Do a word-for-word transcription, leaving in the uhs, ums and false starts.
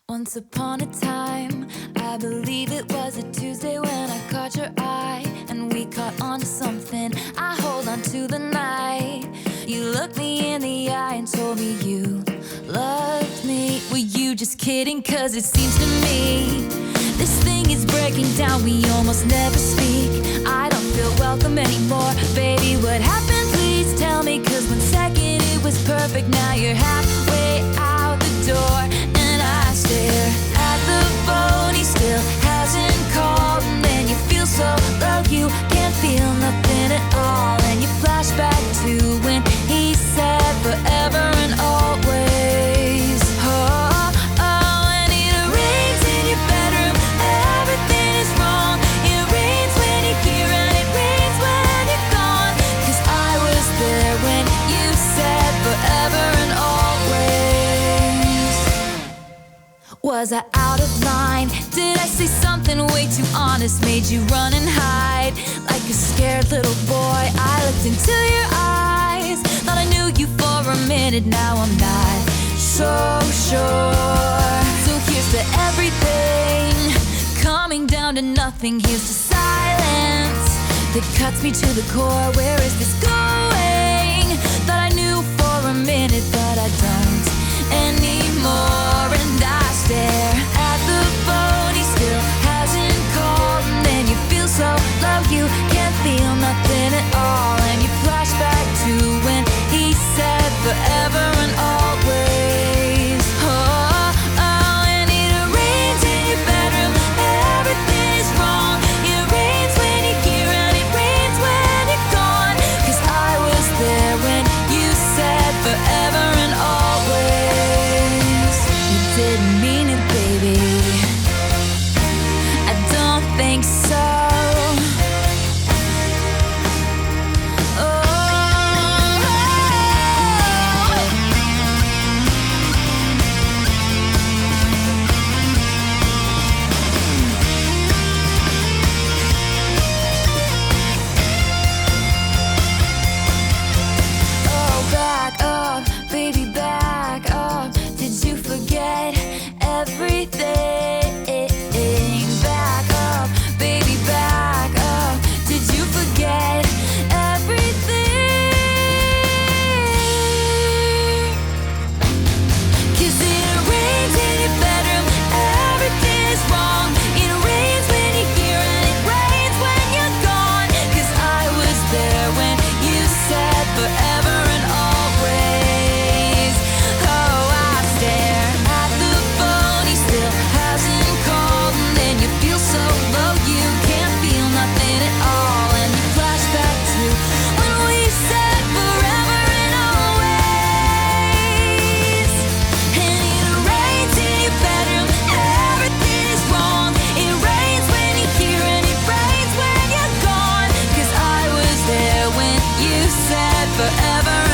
Once upon a time, I believe it was a Tuesday when I caught your eye and we caught on to something. I hold on to the night. You looked me in the eye and told me you loved me. Were you just kidding? Cause it seems to me this thing is breaking down. We almost never speak. I don't feel welcome anymore. Baby, what happened? Please tell me. Cause one second it was perfect. Now you're halfway out the door. And I stare at the phone. He still hasn't called. And then you feel so low. You can't feel nothing at all. And you flash back to when he said forever and always. Oh, oh, and it rains in your bedroom. Everything is wrong. It rains when you're here and it rains when you're gone. Cause I was there when you said forever and always. Was I out of line? Did I say something way too honest? Made you run and hide like a scared little boy. I looked into your eyes, thought I knew you for a minute. Now I'm not so sure. So here's to everything, coming down to nothing. Here's to silence that cuts me to the core. Where is this going? Thought I knew for a minute, but I don't anymore. And I stare at the phone. He still hasn't called. And then you feel so low. You can't feel nothing at all. And you flash back to when he said forever and always. Oh, oh, and it rains in your bedroom. Everything is wrong. It rains when you're here and it rains when you're gone. Cause I was there when you said forever and always. You didn't mean it, baby. I don't think so. Everything back up, baby, back up. Did you forget everything? Cause it rains in your bedroom. Everything is wrong. It rains when you're here and it rains when you're gone. Cause I was there when you said forever and always. Oh, I stare at the phone. He still hasn't called. And then you feel so low. You can't feel nothing at all. And you flash back to when we said forever and always. And it rains in your bedroom. Everything is wrong. It rains when you're here and it rains when you're gone. Cause I was there when you said forever